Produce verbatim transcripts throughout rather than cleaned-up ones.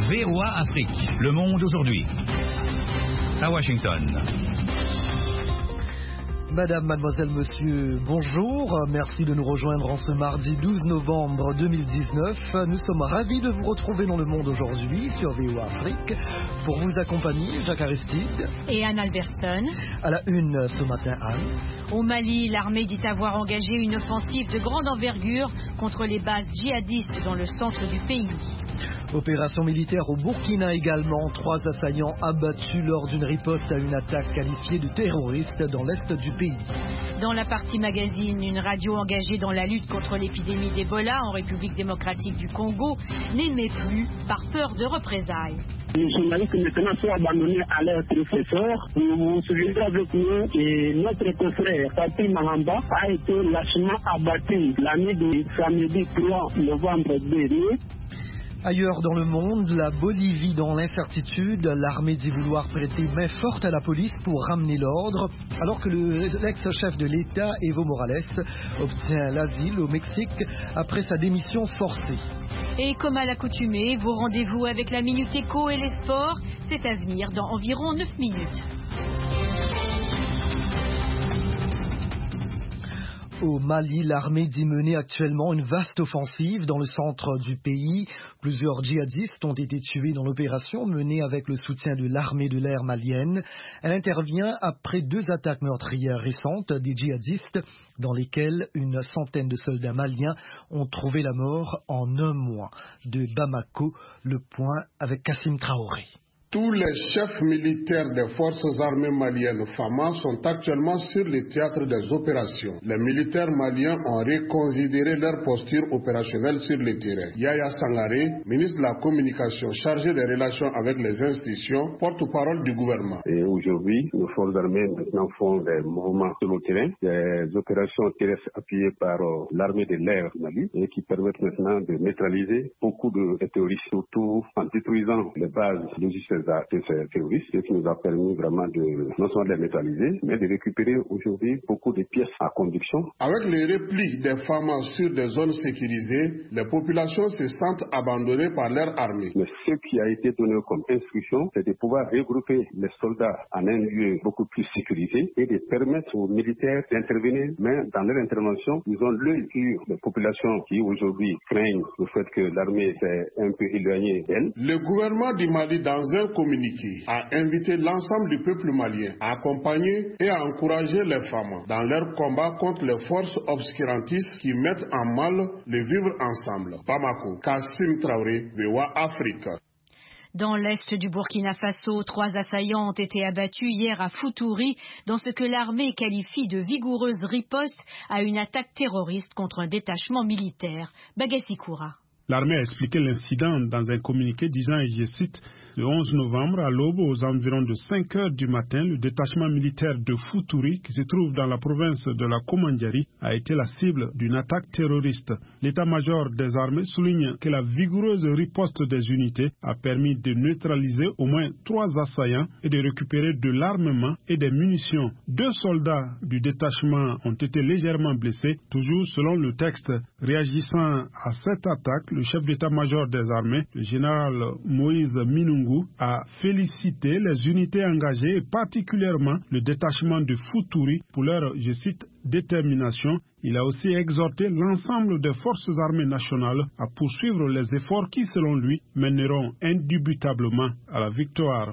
V O A Afrique, le monde aujourd'hui. À Washington. Madame, mademoiselle, monsieur, bonjour. Merci de nous rejoindre en ce mardi douze novembre deux mille dix-neuf. Nous sommes ravis de vous retrouver dans le monde aujourd'hui sur V O A Afrique. Pour vous accompagner, Jacques Aristide et Anne Albertson. À la une ce matin, Anne. Au Mali, l'armée dit avoir engagé une offensive de grande envergure contre les bases djihadistes dans le centre du pays. Opération militaire au Burkina également. Trois assaillants abattus lors d'une riposte à une attaque qualifiée de terroriste dans l'est du pays. Dans la partie magazine, une radio engagée dans la lutte contre l'épidémie d'Ebola en République démocratique du Congo n'émet plus par peur de représailles. Les journalistes maintenant sont abandonnés à leur professeur. Vous vous souvenez avec nous que notre confrère Papi Mahamba a été lâchement abattu la nuit du samedi trois novembre dernier. Ailleurs dans le monde, la Bolivie dans l'incertitude, l'armée dit vouloir prêter main forte à la police pour ramener l'ordre, alors que le, l'ex-chef de l'État, Evo Morales, obtient l'asile au Mexique après sa démission forcée. Et comme à l'accoutumée, vos rendez-vous avec la Minute Éco et les sports, c'est à venir dans environ neuf minutes. Au Mali, l'armée dit mener actuellement une vaste offensive dans le centre du pays. Plusieurs djihadistes ont été tués dans l'opération menée avec le soutien de l'armée de l'air malienne. Elle intervient après deux attaques meurtrières récentes des djihadistes dans lesquelles une centaine de soldats maliens ont trouvé la mort en un mois. De Bamako, le point avec Kassim Traoré. Tous les chefs militaires des forces armées maliennes FAMA sont actuellement sur le théâtre des opérations. Les militaires maliens ont reconsidéré leur posture opérationnelle sur le terrain. Yaya Sangaré, ministre de la Communication chargé des relations avec les institutions, porte-parole du gouvernement. Et aujourd'hui, nos forces armées maintenant font des mouvements sur le terrain, des opérations terrestres appuyées par euh, l'armée de l'air du Mali et qui permettent maintenant de neutraliser beaucoup de terroristes, surtout en détruisant les bases logicielles de ces terroristes, ce qui nous a permis vraiment de non seulement de les neutraliser, mais de récupérer aujourd'hui beaucoup de pièces à conduction. Avec les replis des FAMA sur des zones sécurisées, les populations se sentent abandonnées par leur armée. Mais ce qui a été donné comme instruction, c'est de pouvoir regrouper les soldats en un lieu beaucoup plus sécurisé et de permettre aux militaires d'intervenir, mais dans leur intervention, ils ont l'œil sur les populations qui aujourd'hui craignent le fait que l'armée s'est un peu éloignée d'elles. Le gouvernement du Mali, dans un communiqué, a invité l'ensemble du peuple malien à accompagner et à encourager les femmes dans leur combat contre les forces obscurantistes qui mettent en mal le vivre ensemble. Bamako, Kassim Traoré, V O A Afrique. Dans l'est du Burkina Faso, trois assaillants ont été abattus hier à Futuri dans ce que l'armée qualifie de vigoureuse riposte à une attaque terroriste contre un détachement militaire. Bagassi Koura. L'armée a expliqué l'incident dans un communiqué disant, et je cite, le onze novembre, à l'aube, aux environs de cinq heures du matin, le détachement militaire de Futuri, qui se trouve dans la province de la Komandjari, a été la cible d'une attaque terroriste. L'état-major des armées souligne que la vigoureuse riposte des unités a permis de neutraliser au moins trois assaillants et de récupérer de l'armement et des munitions. Deux soldats du détachement ont été légèrement blessés, toujours selon le texte. Réagissant à cette attaque, le chef d'état-major des armées, le général Moïse Minungu, a félicité les unités engagées et particulièrement le détachement de Futuri pour leur, je cite, détermination. Il a aussi exhorté l'ensemble des forces armées nationales à poursuivre les efforts qui, selon lui, mèneront indubitablement à la victoire.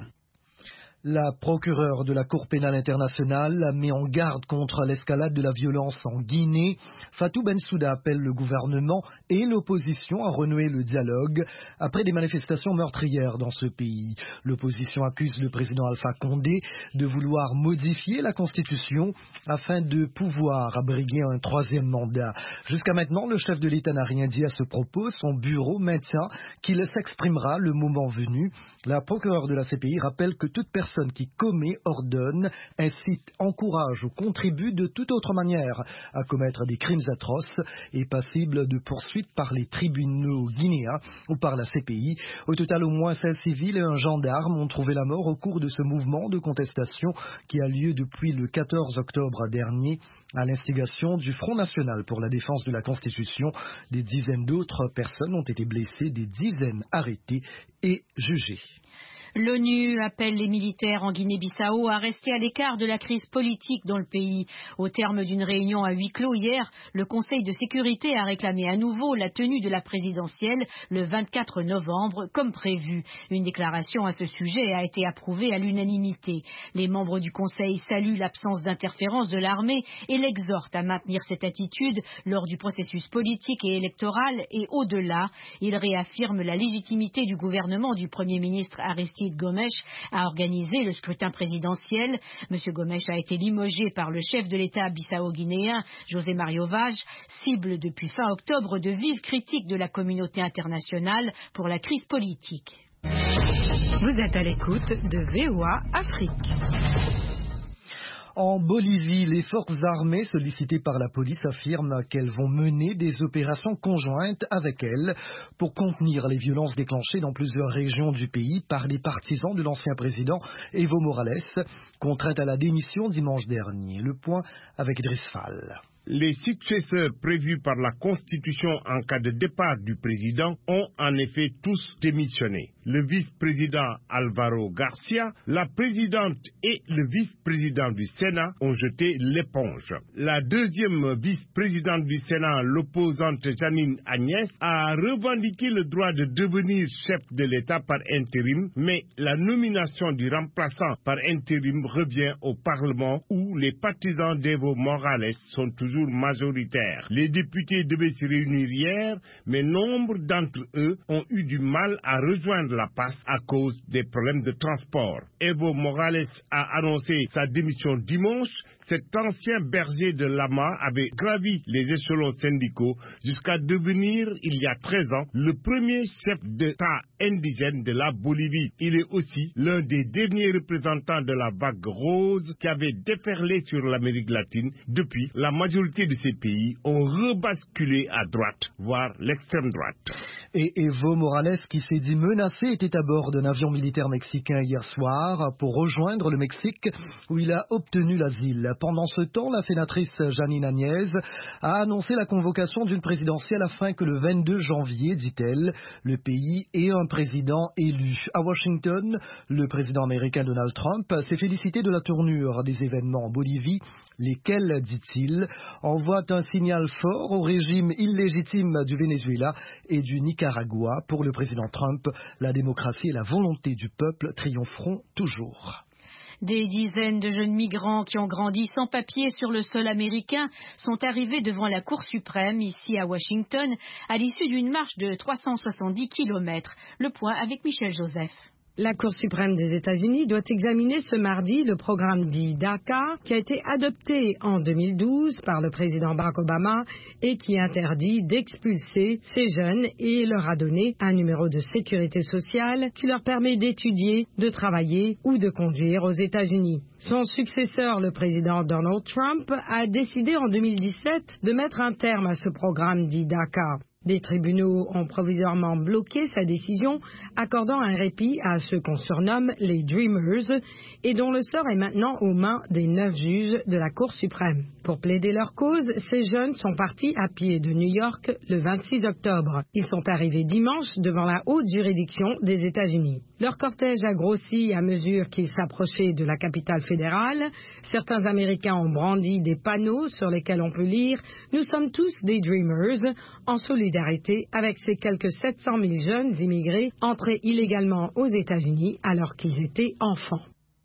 La procureure de la Cour pénale internationale met en garde contre l'escalade de la violence en Guinée. Fatou Bensouda appelle le gouvernement et l'opposition à renouer le dialogue après des manifestations meurtrières dans ce pays. L'opposition accuse le président Alpha Condé de vouloir modifier la constitution afin de pouvoir abriguer un troisième mandat. Jusqu'à maintenant, le chef de l'État n'a rien dit à ce propos. Son bureau maintient qu'il s'exprimera le moment venu. La procureure de la C P I rappelle que toute personne personne qui commet, ordonne, incite, encourage ou contribue de toute autre manière à commettre des crimes atroces est passible de poursuites par les tribunaux guinéens ou par la C P I. Au total, au moins seize civils et un gendarme ont trouvé la mort au cours de ce mouvement de contestation qui a lieu depuis le quatorze octobre dernier à l'instigation du Front National pour la défense de la Constitution. Des dizaines d'autres personnes ont été blessées, des dizaines arrêtées et jugées. L'ONU appelle les militaires en Guinée-Bissau à rester à l'écart de la crise politique dans le pays. Au terme d'une réunion à huis clos hier, le Conseil de sécurité a réclamé à nouveau la tenue de la présidentielle le vingt-quatre novembre, comme prévu. Une déclaration à ce sujet a été approuvée à l'unanimité. Les membres du Conseil saluent l'absence d'interférence de l'armée et l'exhortent à maintenir cette attitude lors du processus politique et électoral et au-delà. Ils réaffirment la légitimité du gouvernement du Premier ministre Aristide Gomes a organisé le scrutin présidentiel. Monsieur Gomes a été limogé par le chef de l'État bissau-guinéen, José Mario Vaz, cible depuis fin octobre de vives critiques de la communauté internationale pour la crise politique. Vous êtes à l'écoute de V O A Afrique. En Bolivie, les forces armées sollicitées par la police affirment qu'elles vont mener des opérations conjointes avec elles pour contenir les violences déclenchées dans plusieurs régions du pays par les partisans de l'ancien président Evo Morales, contraint à la démission dimanche dernier. Le point avec Idriss Fall. Les successeurs prévus par la Constitution en cas de départ du président ont en effet tous démissionné. Le vice-président Alvaro Garcia, la présidente et le vice-président du Sénat ont jeté l'éponge. La deuxième vice-présidente du Sénat, l'opposante Janine Agnès, a revendiqué le droit de devenir chef de l'État par intérim, mais la nomination du remplaçant par intérim revient au Parlement où les partisans d'Evo Morales sont toujours majoritaires. Les députés devaient se réunir hier, mais nombre d'entre eux ont eu du mal à rejoindre la passe à cause des problèmes de transport. Evo Morales a annoncé sa démission dimanche. Cet ancien berger de Lama avait gravi les échelons syndicaux jusqu'à devenir, il y a treize ans, le premier chef d'État indigène de la Bolivie. Il est aussi l'un des derniers représentants de la vague rose qui avait déferlé sur l'Amérique latine. Depuis, la majorité de ces pays ont rebasculé à droite, voire l'extrême droite. Et Evo Morales, qui s'est dit menacé, était à bord d'un avion militaire mexicain hier soir pour rejoindre le Mexique où il a obtenu l'asile. Pendant ce temps, la sénatrice Janine Agnès a annoncé la convocation d'une présidentielle afin que le vingt-deux janvier, dit-elle, le pays ait un président élu. À Washington, le président américain Donald Trump s'est félicité de la tournure des événements en Bolivie, lesquels, dit-il, envoient un signal fort au régime illégitime du Venezuela et du Nicaragua. Pour le président Trump, la démocratie et la volonté du peuple triompheront toujours. Des dizaines de jeunes migrants qui ont grandi sans papier sur le sol américain sont arrivés devant la Cour suprême, ici à Washington, à l'issue d'une marche de trois cent soixante-dix kilomètres. Le point avec Michel Joseph. La Cour suprême des États-Unis doit examiner ce mardi le programme dit DACA qui a été adopté en deux mille douze par le président Barack Obama et qui interdit d'expulser ces jeunes et leur a donné un numéro de sécurité sociale qui leur permet d'étudier, de travailler ou de conduire aux États-Unis. Son successeur, le président Donald Trump, a décidé en deux mille dix-sept de mettre un terme à ce programme dit DACA. Des tribunaux ont provisoirement bloqué sa décision, accordant un répit à ceux qu'on surnomme les Dreamers et dont le sort est maintenant aux mains des neuf juges de la Cour suprême. Pour plaider leur cause, ces jeunes sont partis à pied de New York le vingt-six octobre. Ils sont arrivés dimanche devant la haute juridiction des États-Unis. Leur cortège a grossi à mesure qu'ils s'approchaient de la capitale fédérale. Certains Américains ont brandi des panneaux sur lesquels on peut lire « Nous sommes tous des Dreamers » en solidarité avec ces quelques sept cent mille jeunes immigrés entrés illégalement aux États-Unis alors qu'ils étaient enfants.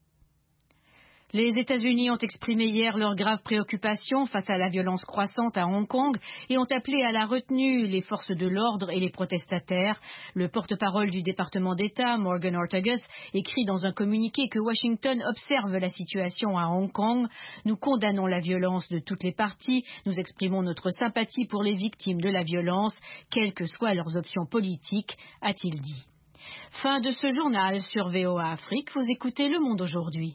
Les États-Unis ont exprimé hier leur grave préoccupation face à la violence croissante à Hong Kong et ont appelé à la retenue les forces de l'ordre et les protestataires. Le porte-parole du département d'État, Morgan Ortagus, écrit dans un communiqué que Washington observe la situation à Hong Kong. Nous condamnons la violence de toutes les parties. Nous exprimons notre sympathie pour les victimes de la violence, quelles que soient leurs options politiques, a-t-il dit. Fin de ce journal sur V O A Afrique. Vous écoutez Le Monde aujourd'hui.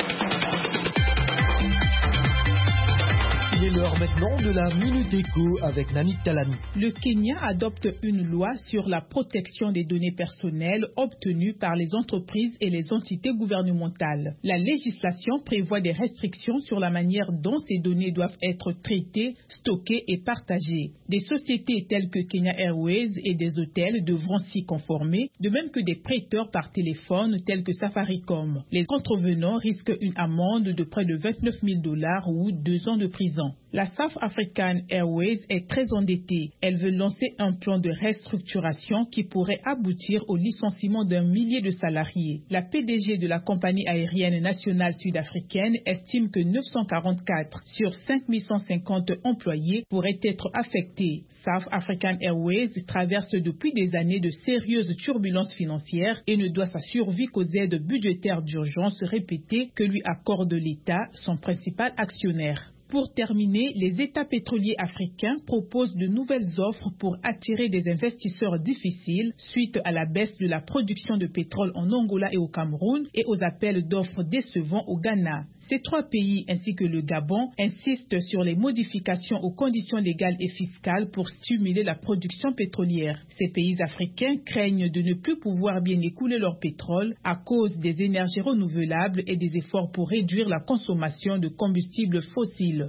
Il est l'heure maintenant de la Minute Éco avec Nani Talani. Le Kenya adopte une loi sur la protection des données personnelles obtenues par les entreprises et les entités gouvernementales. La législation prévoit des restrictions sur la manière dont ces données doivent être traitées, stockées et partagées. Des sociétés telles que Kenya Airways et des hôtels devront s'y conformer, de même que des prêteurs par téléphone tels que Safaricom. Les contrevenants risquent une amende de près de vingt-neuf mille dollars ou deux ans de prison. La South African Airways est très endettée. Elle veut lancer un plan de restructuration qui pourrait aboutir au licenciement d'un millier de salariés. La P D G de la compagnie aérienne nationale sud-africaine estime que neuf cent quarante-quatre sur cinq mille cent cinquante employés pourraient être affectés. South African Airways traverse depuis des années de sérieuses turbulences financières et ne doit sa survie qu'aux aides budgétaires d'urgence répétées que lui accorde l'État, son principal actionnaire. Pour terminer, les États pétroliers africains proposent de nouvelles offres pour attirer des investisseurs difficiles suite à la baisse de la production de pétrole en Angola et au Cameroun et aux appels d'offres décevants au Ghana. Ces trois pays ainsi que le Gabon insistent sur les modifications aux conditions légales et fiscales pour stimuler la production pétrolière. Ces pays africains craignent de ne plus pouvoir bien écouler leur pétrole à cause des énergies renouvelables et des efforts pour réduire la consommation de combustibles fossiles.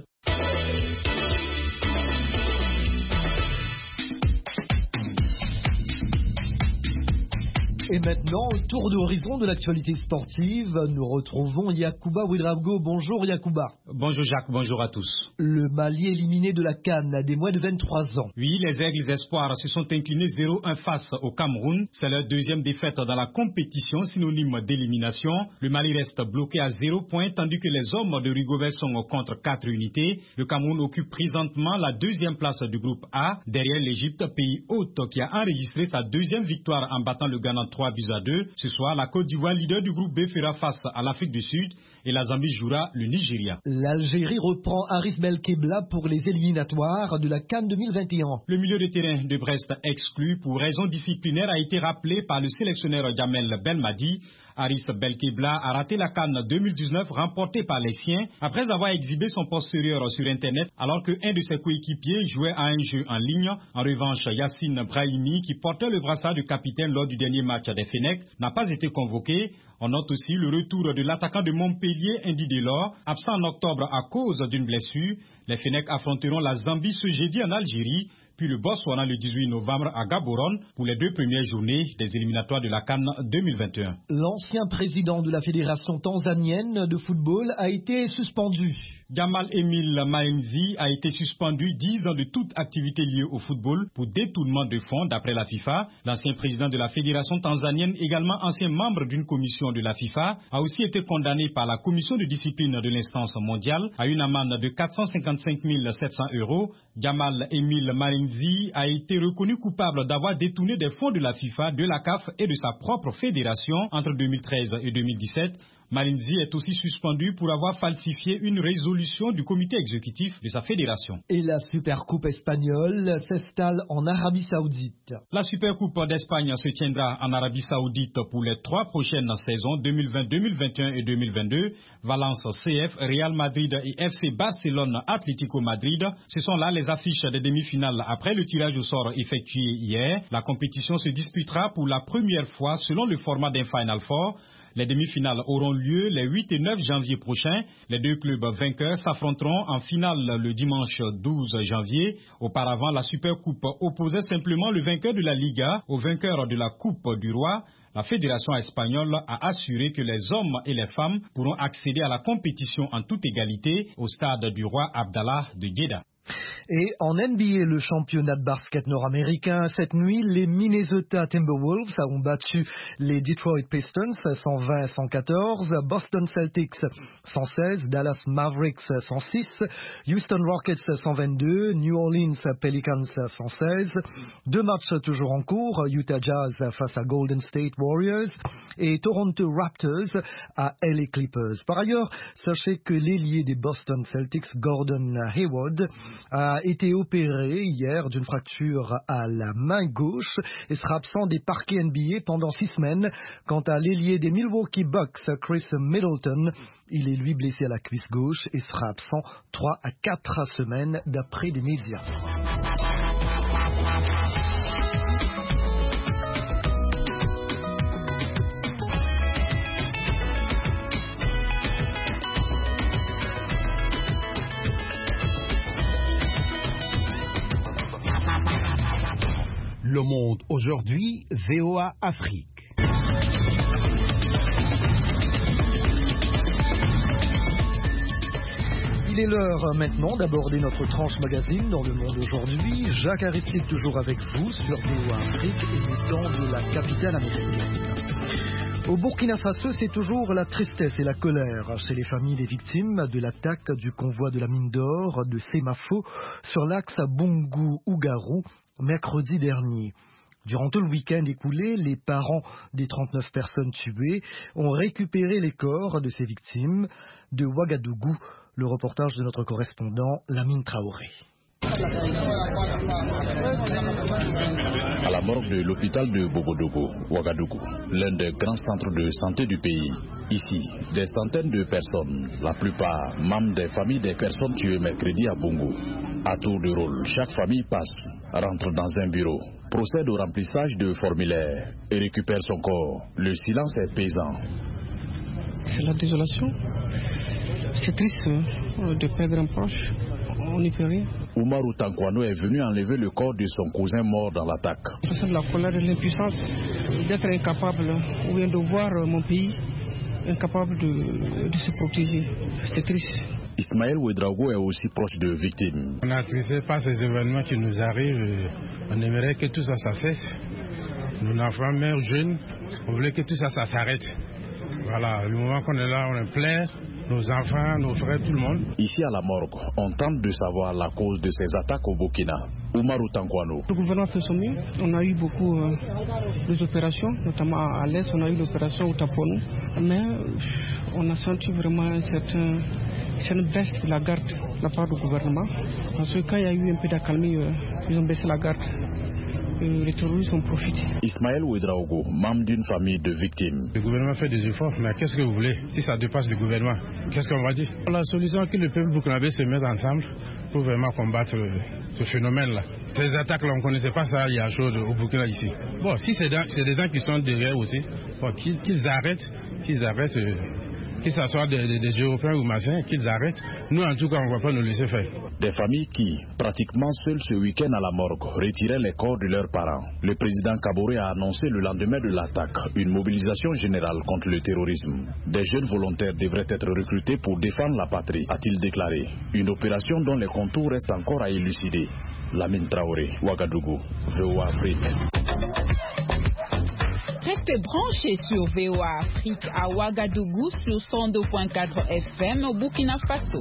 Et maintenant, tour d'horizon de l'actualité sportive, nous retrouvons Yacouba Ouedraogo. Bonjour Yacouba. Bonjour Jacques, bonjour à tous. Le Mali éliminé de la CAN à des moins de vingt-trois ans. Oui, les Aigles Espoirs se sont inclinés zéro un face au Cameroun. C'est leur deuxième défaite dans la compétition, synonyme d'élimination. Le Mali reste bloqué à zéro point, tandis que les hommes de Rigobert sont contre quatre unités. Le Cameroun occupe présentement la deuxième place du groupe A, derrière l'Égypte, pays hôte qui a enregistré sa deuxième victoire en battant le Ghana trois buts à deux. Ce soir, la Côte d'Ivoire, leader du groupe B, fera face à l'Afrique du Sud et la Zambie jouera le Nigeria. L'Algérie reprend Haris Belkebla pour les éliminatoires de la CAN deux mille vingt et un. Le milieu de terrain de Brest exclu pour raison disciplinaire a été rappelé par le sélectionneur Jamel Belmadi. Haris Belkebla a raté la CAN deux mille dix-neuf remportée par les siens après avoir exhibé son postérieur sur Internet alors qu'un de ses coéquipiers jouait à un jeu en ligne. En revanche, Yassine Brahimi, qui portait le brassard de capitaine lors du dernier match des Fenech, n'a pas été convoqué. On note aussi le retour de l'attaquant de Montpellier, Indy Delors, absent en octobre à cause d'une blessure. Les Fenech affronteront la Zambie ce jeudi en Algérie, puis le Botswana le dix-huit novembre à Gaborone pour les deux premières journées des éliminatoires de la CAN deux mille vingt et un. L'ancien président de la Fédération tanzanienne de football a été suspendu. Gamal Emile Maenzi a été suspendu dix ans de toute activité liée au football pour détournement de fonds d'après la FIFA. L'ancien président de la Fédération tanzanienne, également ancien membre d'une commission de la FIFA, a aussi été condamné par la commission de discipline de l'instance mondiale à une amende de quatre cent cinquante-cinq mille sept cents euros. Gamal Emile Maenzi a été reconnu coupable d'avoir détourné des fonds de la FIFA, de la C A F et de sa propre fédération entre deux mille treize et deux mille dix-sept. Malinzi est aussi suspendu pour avoir falsifié une résolution du comité exécutif de sa fédération. Et la Supercoupe espagnole s'installe en Arabie Saoudite. La Supercoupe d'Espagne se tiendra en Arabie Saoudite pour les trois prochaines saisons deux mille vingt, deux mille vingt et un et deux mille vingt-deux. Valence C F, Real Madrid et F C Barcelone Atlético Madrid. Ce sont là les affiches des demi-finales après le tirage au sort effectué hier. La compétition se disputera pour la première fois selon le format d'un Final Four. Les demi-finales auront lieu les huit et neuf janvier prochains. Les deux clubs vainqueurs s'affronteront en finale le dimanche douze janvier. Auparavant, la Supercoupe opposait simplement le vainqueur de la Liga au vainqueur de la Coupe du Roi. La Fédération espagnole a assuré que les hommes et les femmes pourront accéder à la compétition en toute égalité au stade du Roi Abdallah de Jeddah. Et en N B A, le championnat de basket nord-américain, cette nuit, les Minnesota Timberwolves ont battu les Detroit Pistons cent vingt à cent quatorze, Boston Celtics cent seize, Dallas Mavericks cent six, Houston Rockets cent vingt-deux, New Orleans Pelicans cent seize. Deux matchs toujours en cours, Utah Jazz face à Golden State Warriors et Toronto Raptors à L A Clippers. Par ailleurs, sachez que l'ailier des Boston Celtics, Gordon Hayward, a été opéré hier d'une fracture à la main gauche et sera absent des parquets N B A pendant six semaines. Quant à l'ailier des Milwaukee Bucks, Chris Middleton, il est lui blessé à la cuisse gauche et sera absent trois à quatre semaines d'après des médias. Le Monde aujourd'hui, V O A Afrique. Il est l'heure maintenant d'aborder notre tranche magazine dans Le Monde aujourd'hui. Jacques Aristide toujours avec vous sur V O A Afrique, émettant de la capitale américaine. Au Burkina Faso, c'est toujours la tristesse et la colère chez les familles des victimes de l'attaque du convoi de la mine d'or de Semafo sur l'axe Bungu-Ougarou mercredi dernier. Durant tout le week-end écoulé, les parents des trente-neuf personnes tuées ont récupéré les corps de ces victimes. De Ouagadougou, le reportage de notre correspondant Lamine Traoré. À la morgue de l'hôpital de Bogodogo, Ouagadougou, l'un des grands centres de santé du pays. Ici, des centaines de personnes, la plupart membres des familles des personnes tuées mercredi à Bungu. À tour de rôle, chaque famille passe, rentre dans un bureau, procède au remplissage de formulaires et récupère son corps. Le silence est pesant. C'est la désolation. C'est triste de perdre un proche. On n'y peut rien. Oumarou Tankwano est venu enlever le corps de son cousin mort dans l'attaque. Je ressens de la colère et de l'impuissance d'être incapable ou bien de voir mon pays incapable de, de se protéger. C'est triste. Ismaël Ouedraogo est aussi proche de victimes. On est attristé par ces événements qui nous arrivent. On aimerait que tout ça, ça cesse. Nos enfants meurent jeunes. On voulait que tout ça, ça s'arrête. Voilà, le moment qu'on est là, on pleure. Nos enfants, nos frères, tout le monde. Ici à la morgue, on tente de savoir la cause de ces attaques au Burkina. Oumarou Tankwano. Le gouvernement fait son mieux. On a eu beaucoup euh, d'opérations, notamment à l'Est, on a eu l'opération au Taponou. Mais euh, on a senti vraiment un certain, une baisse de la garde de la part du gouvernement. Parce que quand il y a eu un peu d'accalmie, euh, ils ont baissé la garde. Les terroristes ont profité. Ismaël Ouedraogo, membre d'une famille de victimes. Le gouvernement fait des efforts, mais qu'est-ce que vous voulez? Si ça dépasse le gouvernement, qu'est-ce qu'on va dire? La solution est que le peuple burkinabé se mette ensemble pour vraiment combattre ce phénomène-là. Ces attaques-là, on ne connaissait pas ça il y a chose au Burkina ici. Bon, si c'est des, des gens qui sont derrière aussi, bon, qu'ils, qu'ils arrêtent, qu'ils arrêtent, euh, que ce soit des, des, des Européens ou machin, qu'ils arrêtent. Nous, en tout cas, on ne va pas nous laisser faire. Des familles qui, pratiquement seules ce week-end à la morgue, retiraient les corps de leurs parents. Le président Kaboré a annoncé le lendemain de l'attaque une mobilisation générale contre le terrorisme. Des jeunes volontaires devraient être recrutés pour défendre la patrie, a-t-il déclaré. Une opération dont les contours restent encore à élucider. Lamine Traoré, Ouagadougou, V O A Afrique. Restez branchés sur V O A Afrique à Ouagadougou sur cent deux virgule quatre F M au Burkina Faso.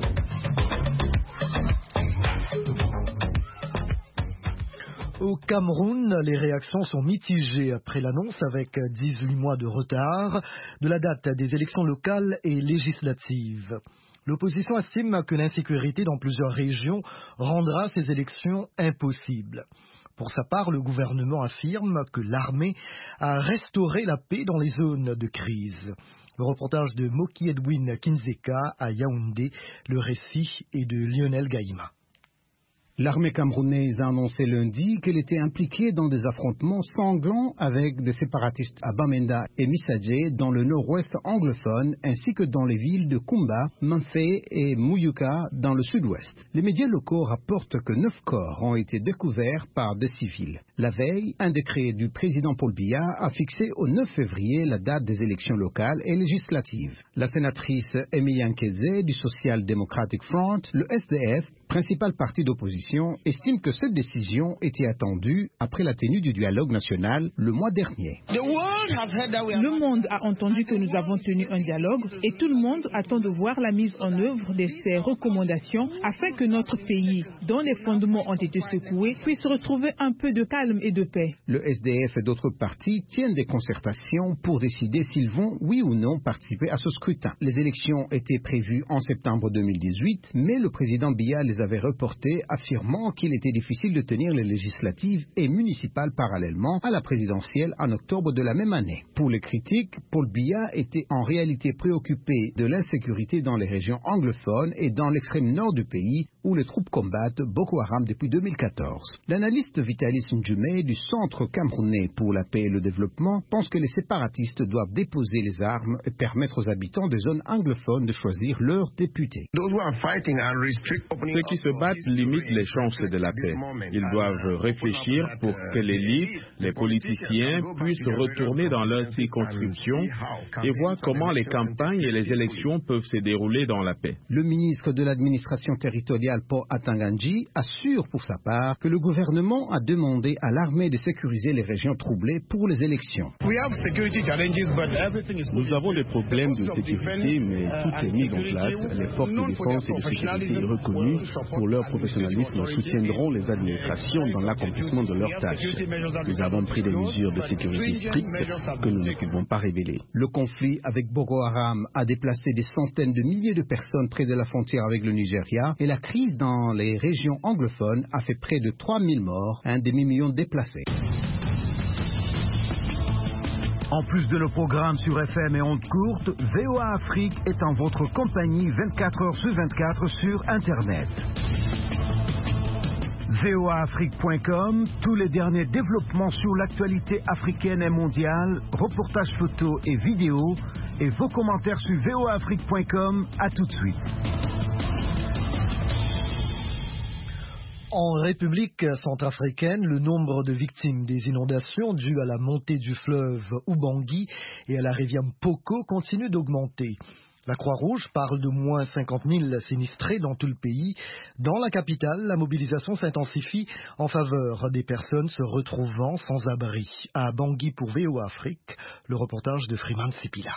Au Cameroun, les réactions sont mitigées après l'annonce avec dix-huit mois de retard de la date des élections locales et législatives. L'opposition estime que l'insécurité dans plusieurs régions rendra ces élections impossibles. Pour sa part, le gouvernement affirme que l'armée a restauré la paix dans les zones de crise. Le reportage de Moki Edwin Kinzeka à Yaoundé, le récit est de Lionel Gaïma. L'armée camerounaise a annoncé lundi qu'elle était impliquée dans des affrontements sanglants avec des séparatistes à Bamenda et Missadje dans le nord-ouest anglophone ainsi que dans les villes de Kumba, Manfé et Mouyuka dans le sud-ouest. Les médias locaux rapportent que neuf corps ont été découverts par des civils. La veille, un décret du président Paul Biya a fixé au neuf février la date des élections locales et législatives. La sénatrice Emilie Nkeze du Social Democratic Front, le S D F, principal parti d'opposition, estime que cette décision était attendue après la tenue du dialogue national le mois dernier. Le monde a entendu que nous avons tenu un dialogue et tout le monde attend de voir la mise en œuvre de ces recommandations afin que notre pays, dont les fondements ont été secoués, puisse retrouver un peu de calme et de paix. Le S D F et d'autres partis tiennent des concertations pour décider s'ils vont, oui ou non, participer à ce scrutin. Les élections étaient prévues en septembre deux mille dix-huit, mais le président Biya les avait reportées, affirmant qu'il était difficile de tenir les législatives et municipales parallèlement à la présidentielle en octobre de la même année. Pour les critiques, Paul Biya était en réalité préoccupé de l'insécurité dans les régions anglophones et dans l'extrême nord du pays où les troupes combattent Boko Haram depuis deux mille quatorze. L'analyste Vitalis Ndjumé du Centre camerounais pour la paix et le développement pense que les séparatistes doivent déposer les armes et permettre aux habitants des zones anglophones de choisir leurs députés. Ceux qui se battent limitent les chances de la paix. Ils doivent réfléchir pour que l'élite, les politiciens puissent retourner dans leur circonscription et voir comment les campagnes et les élections peuvent se dérouler dans la paix. Le ministre de l'administration territoriale Paul Atanganji assure pour sa part que le gouvernement a demandé à l'armée de sécuriser les régions troublées pour les élections. Nous avons des problèmes de sécurité, mais tout est mis en place. Les forces de défense et de sécurité reconnues pour leur professionnalisme soutiendront les administrations dans l'accomplissement de leurs tâches. Nous avons pris des mesures de sécurité strictes que nous ne pouvons pas révéler. Le conflit avec Boko Haram a déplacé des centaines de milliers de personnes près de la frontière avec le Nigeria et la crise dans les régions anglophones a fait près de trois mille morts, un demi-million de déplacés. En plus de nos programmes sur F M et ondes courtes, V O A Afrique est en votre compagnie vingt-quatre heures sur vingt-quatre sur Internet. V O A Afrique point com, tous les derniers développements sur l'actualité africaine et mondiale, reportages photos et vidéos, et vos commentaires sur V O A Afrique point com. À tout de suite. En République centrafricaine, le nombre de victimes des inondations dues à la montée du fleuve Ubangi et à la rivière Mpoko continue d'augmenter. La Croix-Rouge parle de moins cinquante mille sinistrés dans tout le pays. Dans la capitale, la mobilisation s'intensifie en faveur des personnes se retrouvant sans abri. À Bangui pour V O A Afrique, le reportage de Freeman Sipila.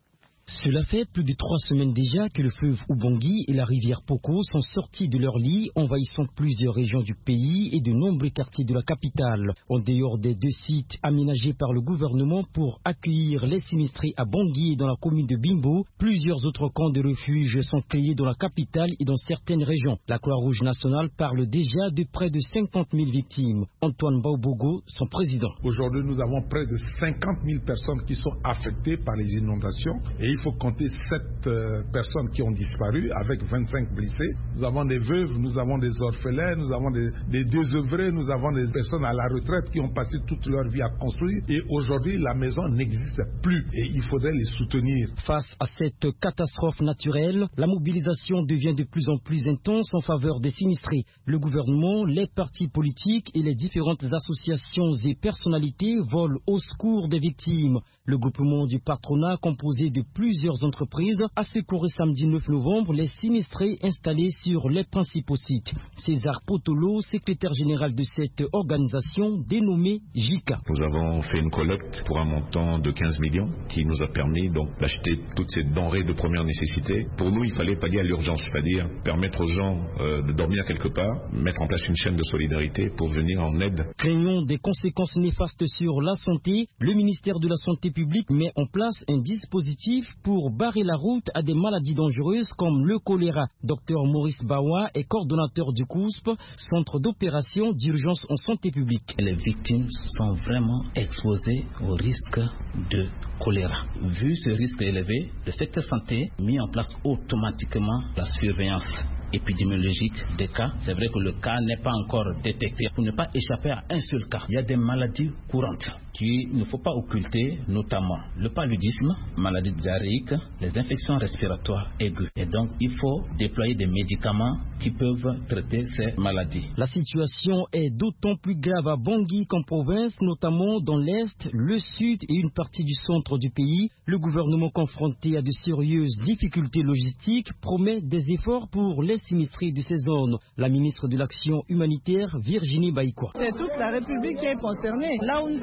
Cela fait plus de trois semaines déjà que le fleuve Ubangi et la rivière Poko sont sortis de leur lit, envahissant plusieurs régions du pays et de nombreux quartiers de la capitale. En dehors des deux sites aménagés par le gouvernement pour accueillir les sinistrés à Bangui et dans la commune de Bimbo, plusieurs autres camps de refuge sont créés dans la capitale et dans certaines régions. La Croix-Rouge nationale parle déjà de près de cinquante mille victimes. Antoine Baobogo, son président. Aujourd'hui, nous avons près de cinquante mille personnes qui sont affectées par les inondations et il faut compter sept euh, personnes qui ont disparu avec vingt-cinq blessés. Nous avons des veuves, nous avons des orphelins, nous avons des, des désœuvrés, nous avons des personnes à la retraite qui ont passé toute leur vie à construire et aujourd'hui la maison n'existe plus et il faudrait les soutenir. Face à cette catastrophe naturelle, la mobilisation devient de plus en plus intense en faveur des sinistrés. Le gouvernement, les partis politiques et les différentes associations et personnalités volent au secours des victimes. Le groupement du patronat composé de plusieurs entreprises a secouru samedi neuf novembre les sinistrés installés sur les principaux sites. César Potolo, secrétaire général de cette organisation dénommée J I C A. Nous avons fait une collecte pour un montant de quinze millions qui nous a permis donc d'acheter toutes ces denrées de première nécessité. Pour nous, il fallait pallier à l'urgence, c'est-à-dire permettre aux gens euh, de dormir quelque part, mettre en place une chaîne de solidarité pour venir en aide. Craignant des conséquences néfastes sur la santé, le ministère de la Santé publique met en place un dispositif pour barrer la route à des maladies dangereuses comme le choléra. Docteur Maurice Bawa est coordonnateur du C O U S P, Centre d'opération d'urgence en santé publique. Les victimes sont vraiment exposées au risque de choléra. Vu ce risque élevé, le secteur santé a mis en place automatiquement la surveillance épidémiologique des cas. C'est vrai que le cas n'est pas encore détecté pour ne pas échapper à un seul cas. Il y a des maladies courantes qu'il ne faut pas occulter, notamment le paludisme, maladie diarrhéique, les infections respiratoires aiguës. Et donc, il faut déployer des médicaments qui peuvent traiter ces maladies. La situation est d'autant plus grave à Bangui qu'en province, notamment dans l'Est, le Sud et une partie du centre du pays. Le gouvernement confronté à de sérieuses difficultés logistiques promet des efforts pour les sinistrés de ces zones. La ministre de l'Action humanitaire, Virginie Baïkwa. C'est toute la République qui est concernée. Là où nous avons des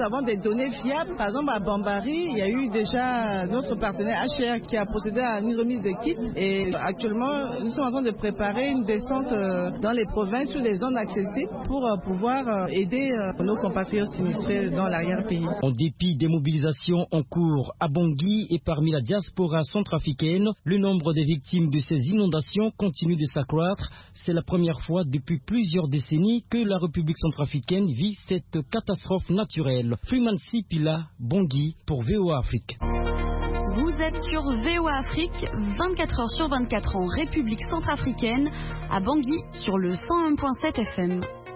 données fiables. Par exemple, à Bambari, il y a eu déjà notre partenaire H R qui a procédé à une remise de kits. Et actuellement, nous sommes en train de préparer une descente dans les provinces sur des zones accessibles pour pouvoir aider nos compatriotes sinistrés dans l'arrière-pays. En dépit des mobilisations en cours à Bangui et parmi la diaspora centrafricaine, le nombre des victimes de ces inondations continue de s'accroître. C'est la première fois depuis plusieurs décennies que la République centrafricaine vit cette catastrophe naturelle. Freeman Sipila, Bangui pour V O A Afrique. Vous êtes sur V O A Afrique, vingt-quatre heures sur vingt-quatre en République centrafricaine, à Bangui sur le cent un virgule sept F M.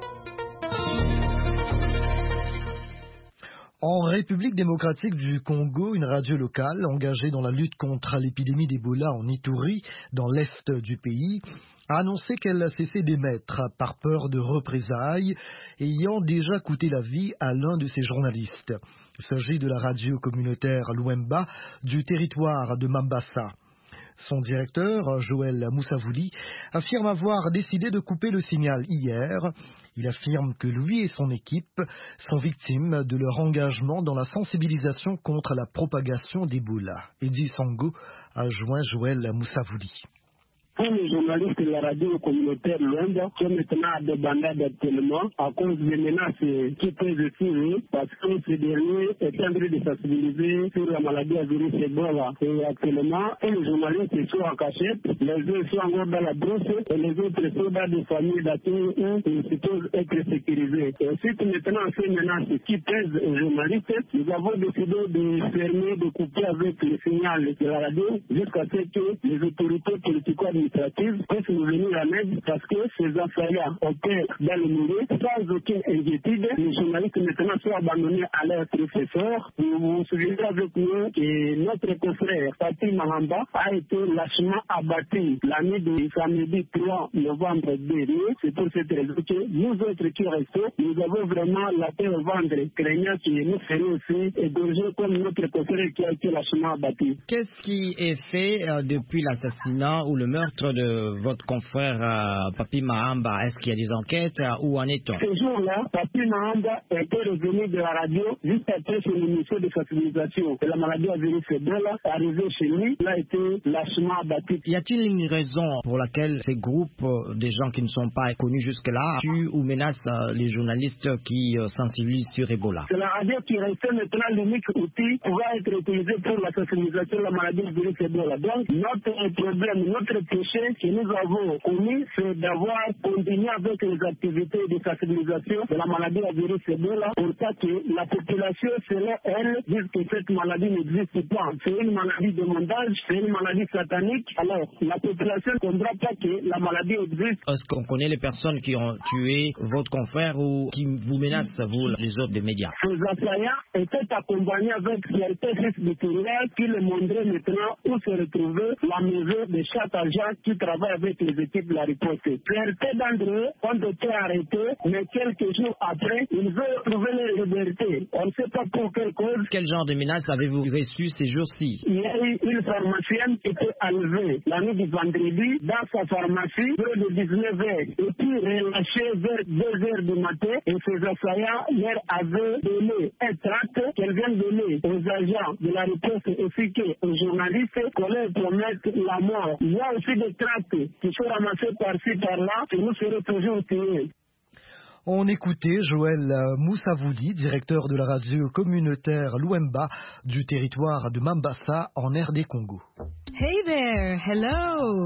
En République démocratique du Congo, une radio locale engagée dans la lutte contre l'épidémie d'Ebola en Ituri, dans l'est du pays, a annoncé qu'elle a cessé d'émettre par peur de représailles, ayant déjà coûté la vie à l'un de ses journalistes. Il s'agit de la radio communautaire Louemba du territoire de Mambasa. Son directeur, Joël Moussavouli, affirme avoir décidé de couper le signal hier. Il affirme que lui et son équipe sont victimes de leur engagement dans la sensibilisation contre la propagation d'Ebola. Eddie Sango a joint Joël Moussavouli. Tous les journalistes de la radio communautaire Luanda sont maintenant à des bandades actuellement à cause des menaces qui pèsent sur eux parce que ces derniers est en train de sensibiliser sur la maladie à virus Ebola. Et actuellement, les journalistes sont en cachette, les uns sont encore dans la brousse et les autres sont dans des familles d'accueil où ils supposent être sécurisés. Et suite maintenant à ces menaces qui pèsent aux journalistes, nous avons décidé de fermer, de couper avec le signal de la radio jusqu'à ce que les autorités politiques puissent nous venir en aide parce que ces affaires opèrent dans le milieu sans aucune inquiétude. Les journalistes maintenant sont abandonnés à leur professeur. Vous vous souvenez avec nous que notre confrère Papi Mahamba a été lâchement abattu la nuit du samedi trois novembre dernier. C'est pour cette raison que nous autres qui restons, nous avons vraiment la tête au ventre, craignant que nous serions aussi égorgés comme notre confrère qui a été lâchement abattu. Qu'est-ce qui est fait euh, depuis l'assassinat ou le meurtre de votre confrère euh, Papi Mahamba? Est-ce qu'il y a des enquêtes euh, ou en est-on? Ce jour-là, Papi Mahamba était revenu de la radio juste après son émission de sensibilisation de la maladie à virus Ebola. Arrivé chez lui, il a été lâchement abattu. Y a-t-il une raison pour laquelle ces groupes, euh, des gens qui ne sont pas connus jusque-là, tuent ou menacent euh, les journalistes qui euh, sensibilisent sur Ebola? C'est la radio qui reste maintenant l'unique outil qui va être utilisé pour la sensibilisation de la maladie à virus Ebola. Donc, notre problème, notre péché que nous avons commis, c'est d'avoir continué avec les activités de sensibilisation de la maladie à virus Ebola pour que la population, selon elle, dise que cette maladie n'existe pas. C'est une maladie de mondage, c'est une maladie satanique. Alors, la population ne comprend pas que la maladie existe. Est-ce qu'on connaît les personnes qui ont tué votre confrère ou qui vous menacent, vous, les autres des médias? Ces assaillants étaient accompagnés avec certains fils de Tourelle qui le montraient maintenant où se retrouvait la maison de chaque agent qui travaille avec les équipes de la riposte. Certains d'entre eux ont été arrêtés, mais quelques jours après, ils veulent trouver leur liberté. On ne sait pas pour quelle cause. Quel genre de menaces avez-vous reçu ces jours-ci? Il y a eu une pharmacienne qui était enlevée la nuit du vendredi dans sa pharmacie près de dix-neuf heures et puis relâchée vers deux heures du matin et ces assaillants leur avaient donné un tract qu'elles viennent donner aux agents de la riposte ainsi qu'aux journalistes qu'on leur promette la mort. Il y a aussi des tracts qui sont ramassés par-ci par-là et nous serons toujours tués. On écoutait Joël Moussavouli, directeur de la radio communautaire Louemba du territoire de Mambasa en R D Congo. Hey there, hello!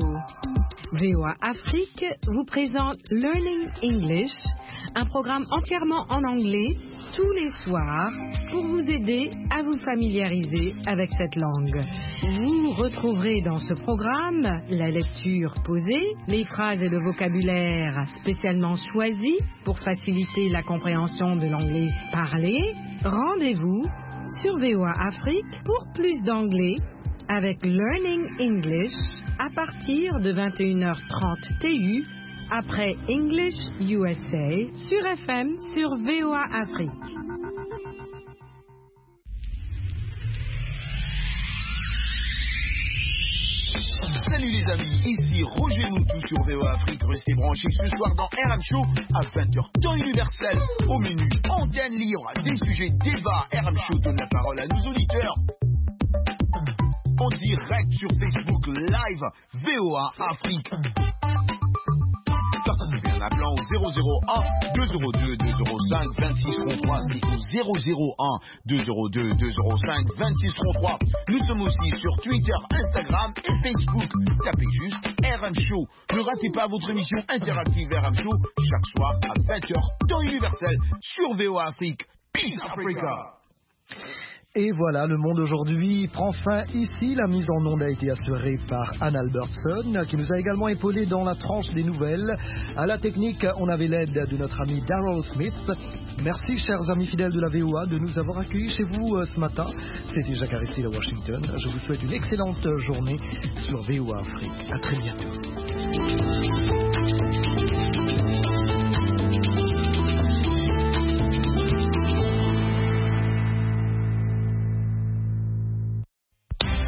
V O A Afrique vous présente Learning English, un programme entièrement en anglais tous les soirs pour vous aider à vous familiariser avec cette langue. Vous retrouverez dans ce programme la lecture posée, les phrases et le vocabulaire spécialement choisis pour faciliter la compréhension de l'anglais parlé. Rendez-vous sur V O A Afrique pour plus d'anglais avec Learning English à partir de vingt et une heures trente T U après English U S A sur F M sur V O A Afrique. Salut Salut les amis, ici Roger Moutou sur V O A Afrique. Restez branchés ce soir dans R M Show à vingt heures temps universel. Au menu antenne libre, des sujets débats. R M Show donne la parole à nos auditeurs. En direct sur Facebook Live V O A Afrique. Participez en appelant au zéro zéro un deux zéro deux deux zéro cinq vingt-six trente-trois. C'est au zéro zéro un deux zéro deux deux zéro cinq vingt-six trente-trois. Nous sommes aussi sur Twitter, Instagram et Facebook. Tapez juste R M Show. Ne ratez pas votre émission interactive R M Show chaque soir à vingt heures temps universel sur V O A Afrique. Peace Africa. Et voilà, le monde aujourd'hui prend fin ici. La mise en onde a été assurée par Anne Albertson, qui nous a également épaulé dans la tranche des nouvelles. À la technique, on avait l'aide de notre ami Daryl Smith. Merci, chers amis fidèles de la V O A, de nous avoir accueillis chez vous euh, ce matin. C'était Jacques Aristide à Washington. Je vous souhaite une excellente journée sur V O A Afrique. À très bientôt.